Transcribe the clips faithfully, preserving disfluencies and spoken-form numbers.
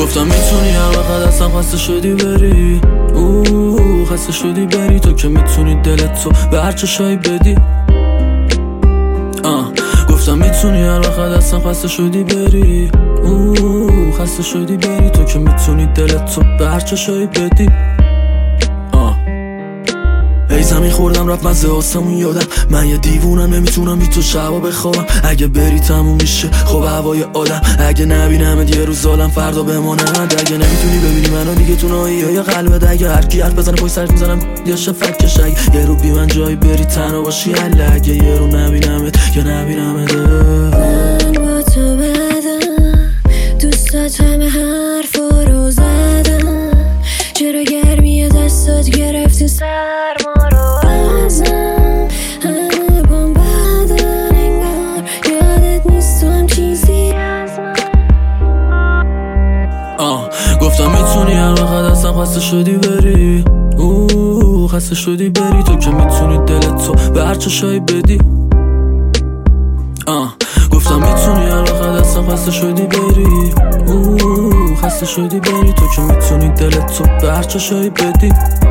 گفتم میتونی هر وقت اصلا خسته شدی بری، اوه خسته شدی بری، تو که میتونی دلت تو به هر چشایی بدی. آه گفتم میتونی هر وقت اصلا خسته شدی بری، اوه خسته شدی بری، تو که میتونی دلت تو به هر چشایی بدی. ای زمین خوردم رفت مزه آسمون یادم، من یه دیوونم نمیتونم بی تو شبا بخوابم. اگه بری تموم میشه خب هوای آدم، اگه نبینمت یه روز عالم فردا بمانند. اگه نمیتونی ببینی منو دیگه تو نایی قلبت، اگه هر کی حرف بزنه پشت سرت میزنم یا شفکش. اگه یه رو بی من جایی بری تنها باشی حله، اگه یه رو نبینمت یا نبینمت. من با تو بدم دوستات همه حرفا رو زدم، چرا گرمی دستات گرفتی سرما رو ازم. همه بام بدن انگار یادت نیست تو هم چیزی از من. آه گفتم میتونی هر وقت اصلا خسته شدی بری، اوه خسته شدی بری، تو که میتونی دلت تو به هر چشایی بدی. آه گفتم میتونی هر وقت اصلا خسته شدی بری، اوه خسته شدی بری، تو که میتونی دلت تو به هر چشایی بدی.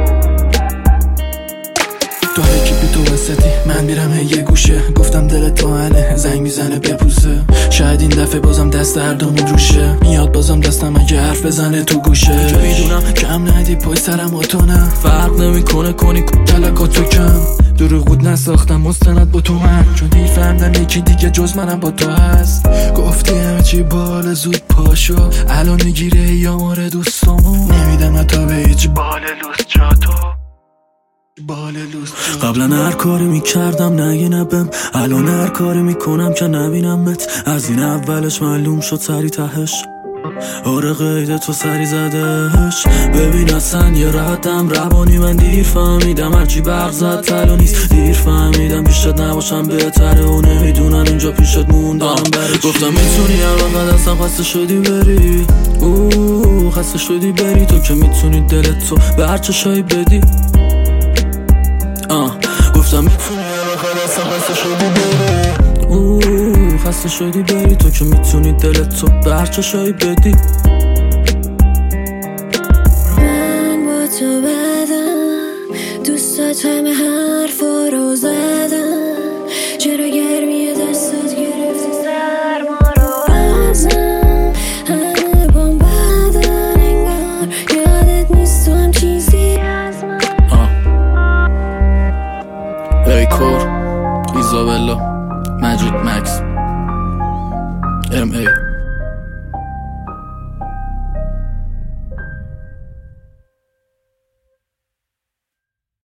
تو هرکی بی تو وسطی من میرم یه گوشه، گفتم دلت تو هنه زنگ میزنه بپوسه. شاید این دفعه بازم دست هر دومون روشه، میاد بازم دستم اگه حرف بزنه تو گوشه. که میدونم کم ندی پای سرم آتونم، فرق نمیکنه کنی تلکاتو کم. دروغ بود نساختم مستند با تو من، چون دیر فهمدم یکی دیگه جز منم با تو هست. گفتی همه چی بال زود پاشو، الان میگیره یا ماره دوستامو. نمیدم حتی به هیچ بال لوس جا تو بال لوس جا. قبلا هر کاری میکردم نگی نبم، الان هر کاری میکنم که نبینمت. از این اولش معلوم شد سری تهش، آره قید تو سری زدش. ببین اصلا یه ردم روانی من دیر فهمیدم، هرچی برق زد تلو نیست. دیر فهمیدم پیشت نباشم بهتره و نمیدونم اینجا پیشت موندم برای چی. گفتم میتونی هر وقت اصلا خسته شدی بری، اوه خسته شدی بری، تو که میتونی دلت تو به هر چشایی بدی. آه گفتم میتونی هر وقت اصلا خسته شدی بری، اوه خسته شدی بری، تو که میتونی دلت تو به هر چشایی بدی. من با تو بدم دوستات همه حرفا رو زدم، چرا گرمی دستات گرفتی سرما رو ازم. همه بام بدن انگار یادت نیست تو هم چیزی از من. ای کور ایزابلا مجید مکس ام ای